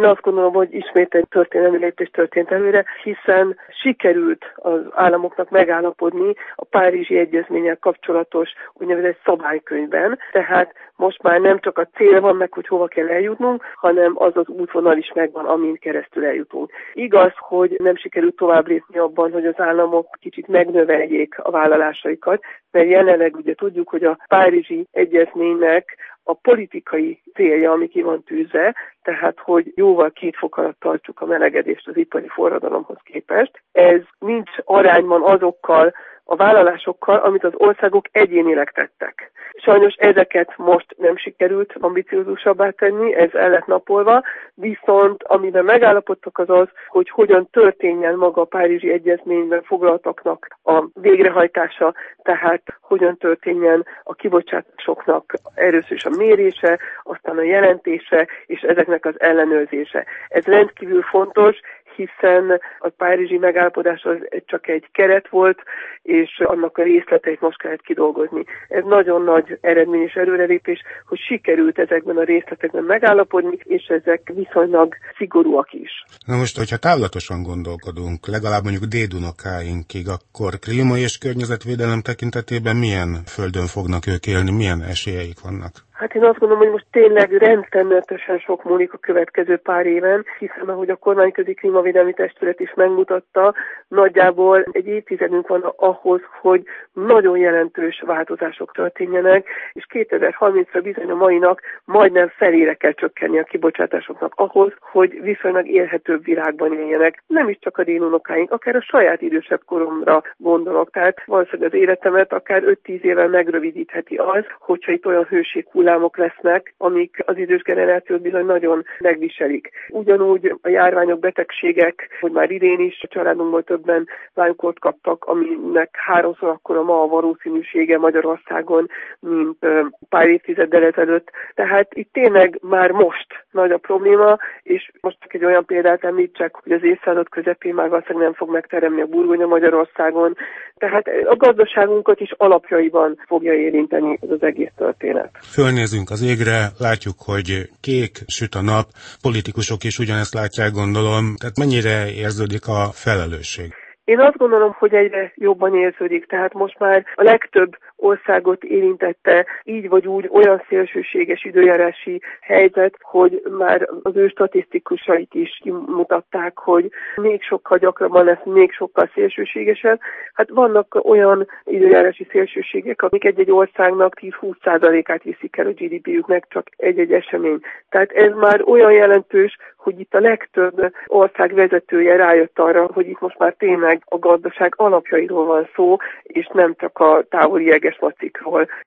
Én azt gondolom, hogy ismét egy történelmi lépés történt előre, hiszen sikerült az államoknak megállapodni a Párizsi Egyezménnyel kapcsolatos úgynevezett szabálykönyvben, tehát most már nem csak a cél van meg, hogy hova kell eljutnunk, hanem az az útvonal is megvan, amin keresztül eljutunk. Igaz, hogy nem sikerült tovább lépni abban, hogy az államok kicsit megnöveljék a vállalásaikat, mert jelenleg ugye tudjuk, hogy a Párizsi Egyezménynek a politikai célja, ami ki van tűzve, tehát hogy jóval 2 fok alatt tartsuk a melegedést az ipari forradalomhoz képest. Ez nincs arányban azokkal a vállalásokkal, amit az országok egyénileg tettek. Sajnos ezeket most nem sikerült ambiciózusabbá tenni, ez el lett napolva, viszont amiben megállapodtak az az, hogy hogyan történjen maga a Párizsi Egyezményben foglaltaknak a végrehajtása, tehát hogyan történjen a kibocsátásoknak először is a mérése, aztán a jelentése és ezeknek az ellenőrzése. Ez rendkívül fontos, hiszen a párizsi megállapodás az csak egy keret volt, és annak a részleteit most kellett kidolgozni. Ez nagyon nagy eredmény és előrelépés, hogy sikerült ezekben a részletekben megállapodni, és ezek viszonylag szigorúak is. Na most, hogyha távlatosan gondolkodunk, legalább mondjuk dédunokáinkig, akkor klíma- és környezetvédelem tekintetében milyen földön fognak ők élni, milyen esélyeik vannak? Hát én azt gondolom, hogy most tényleg rendszeresen sok múlik a következő pár éven, hiszen ahogy a Kormányközi Klímavédelmi Testület is megmutatta, nagyjából egy évtizedünk van ahhoz, hogy nagyon jelentős változások történjenek, és 2030-ra bizony a mainak majdnem felére kell csökkenni a kibocsátásoknak ahhoz, hogy viszonylag élhetőbb világban éljenek. Nem is csak a délunokáink, akár a saját idősebb koromra gondolok. Tehát valószínűleg az életemet akár 5-10 évvel megrövidítheti az, hogyha itt olyan hőséghullám lesznek, amik az idős generációt bizony nagyon megviselik. Ugyanúgy a járványok, betegségek, hogy már idén is a családunkból többen Lyme-kórt kaptak, aminek 3-szor akkora ma a valószínűsége Magyarországon, mint pár évtizeddel ezelőtt. Tehát itt tényleg már most nagy a probléma, és most csak egy olyan példát említsek, hogy az évszázad közepén már valószínűleg nem fog megteremni a burgonya Magyarországon. Tehát a gazdaságunkat is alapjaiban fogja érinteni ez az egész történet. Fölnézünk az égre, látjuk, hogy kék, süt a nap, politikusok is ugyanezt látják, gondolom, tehát mennyire érződik a felelősség? Én azt gondolom, hogy egyre jobban érződik, tehát most már a legtöbb országot érintette így vagy úgy olyan szélsőséges időjárási helyzet, hogy már az ő statisztikusait is kimutatták, hogy még sokkal gyakrabban lesz, még sokkal szélsőségesebb. Hát vannak olyan időjárási szélsőségek, amik egy-egy országnak 10-20%-át viszik el a GDP-jüknek csak egy-egy esemény. Tehát ez már olyan jelentős, hogy itt a legtöbb ország vezetője rájött arra, hogy itt most már tényleg a gazdaság alapjairól van szó, és nem csak a távoli jegesmacikról.